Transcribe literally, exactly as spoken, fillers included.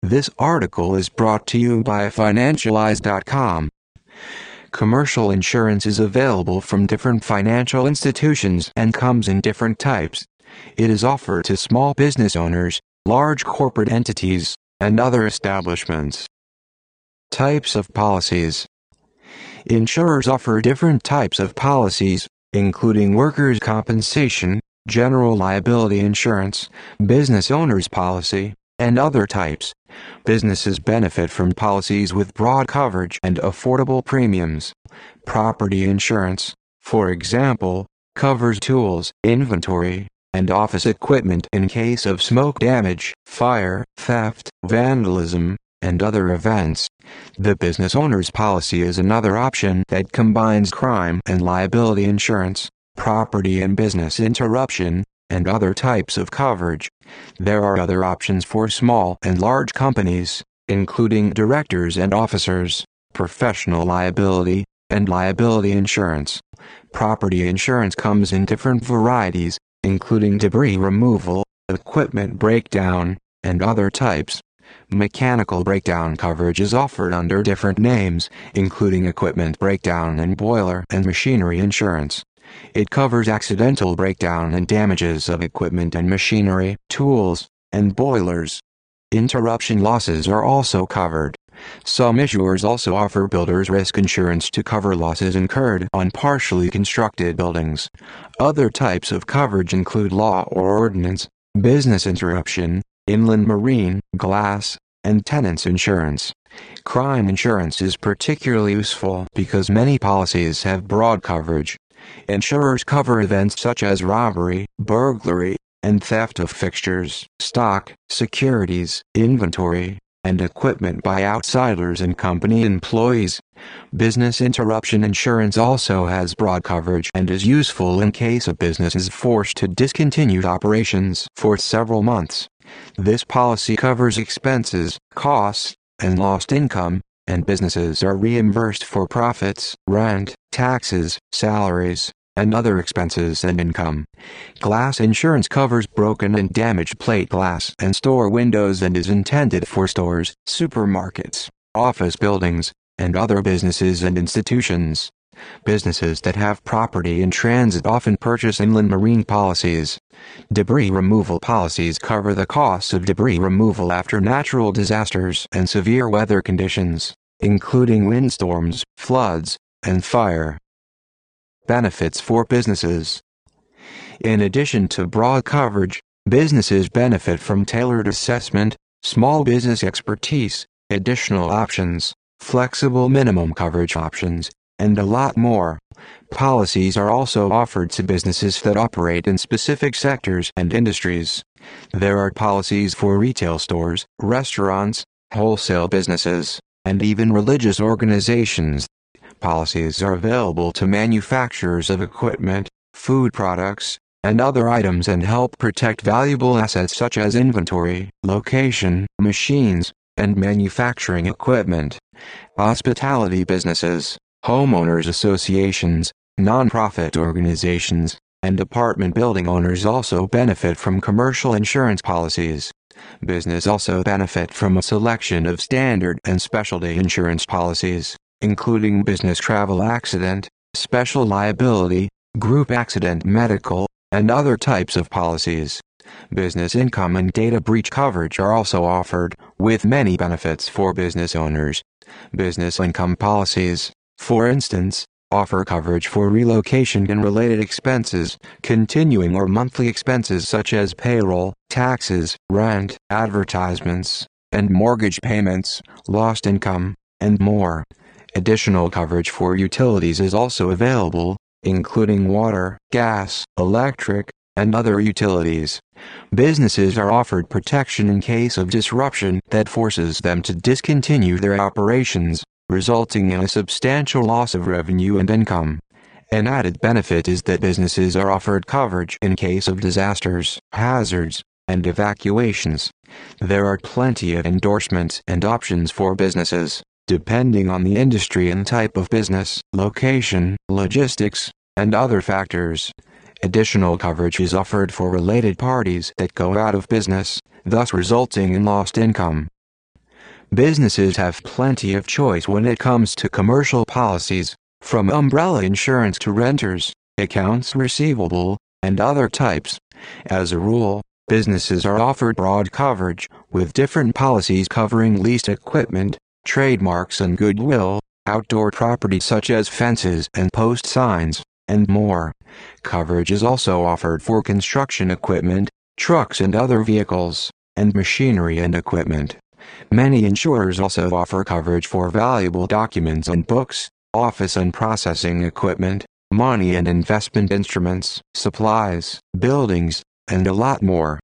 This article is brought to you by Financialize dot com. Commercial insurance is available from different financial institutions and comes in different types. It is offered to small business owners, large corporate entities, and other establishments. Types of policies. Insurers offer different types of policies, including workers' compensation, general liability insurance, business owner's policy, and other types. Businesses benefit from policies with broad coverage and affordable premiums. Property insurance, for example, covers tools, inventory, and office equipment in case of smoke damage, fire, theft, vandalism, and other events. The business owner's policy is another option that combines crime and liability insurance, property and business interruption, and other types of coverage. There are other options for small and large companies, including directors and officers, professional liability, and liability insurance. Property insurance comes in different varieties, including debris removal, equipment breakdown, and other types. Mechanical breakdown coverage is offered under different names, including equipment breakdown and boiler and machinery insurance. It covers accidental breakdown and damages of equipment and machinery, tools, and boilers. Interruption losses are also covered. Some issuers also offer builder's risk insurance to cover losses incurred on partially constructed buildings. Other types of coverage include law or ordinance, business interruption, inland marine, glass, and tenants insurance. Crime insurance is particularly useful because many policies have broad coverage. Insurers cover events such as robbery, burglary, and theft of fixtures, stock, securities, inventory, and equipment by outsiders and company employees. Business interruption insurance also has broad coverage and is useful in case a business is forced to discontinue operations for several months. This policy covers expenses, costs, and lost income, and businesses are reimbursed for profits, rent, taxes, salaries, and other expenses and income. Glass insurance covers broken and damaged plate glass and store windows and is intended for stores, supermarkets, office buildings, and other businesses and institutions. Businesses that have property in transit often purchase inland marine policies. Debris removal policies cover the costs of debris removal after natural disasters and severe weather conditions, including windstorms, floods, and fire. Benefits for businesses. In addition to broad coverage, businesses benefit from tailored assessment, small business expertise, additional options, flexible minimum coverage options, and a lot more. Policies are also offered to businesses that operate in specific sectors and industries. There are policies for retail stores, restaurants, wholesale businesses, and even religious organizations. Policies are available to manufacturers of equipment, food products, and other items and help protect valuable assets such as inventory, location, machines, and manufacturing equipment. Hospitality businesses, homeowners associations, nonprofit organizations, and apartment building owners also benefit from commercial insurance policies. Business also benefit from a selection of standard and specialty insurance policies, including business travel accident, special liability, group accident medical, and other types of policies. Business income and data breach coverage are also offered, with many benefits for business owners. Business income policies, for instance, offer coverage for relocation and related expenses, continuing or monthly expenses such as payroll, taxes, rent, advertisements, and mortgage payments, lost income, and more. Additional coverage for utilities is also available, including water, gas, electric, and other utilities. Businesses are offered protection in case of disruption that forces them to discontinue their operations, resulting in a substantial loss of revenue and income. An added benefit is that businesses are offered coverage in case of disasters, hazards, and evacuations. There are plenty of endorsements and options for businesses, depending on the industry and type of business, location, logistics, and other factors. Additional coverage is offered for related parties that go out of business, thus resulting in lost income. Businesses have plenty of choice when it comes to commercial policies, from umbrella insurance to renters, accounts receivable, and other types. As a rule, businesses are offered broad coverage, with different policies covering leased equipment, trademarks and goodwill, outdoor property such as fences and post signs, and more. Coverage is also offered for construction equipment, trucks and other vehicles, and machinery and equipment. Many insurers also offer coverage for valuable documents and books, office and processing equipment, money and investment instruments, supplies, buildings, and a lot more.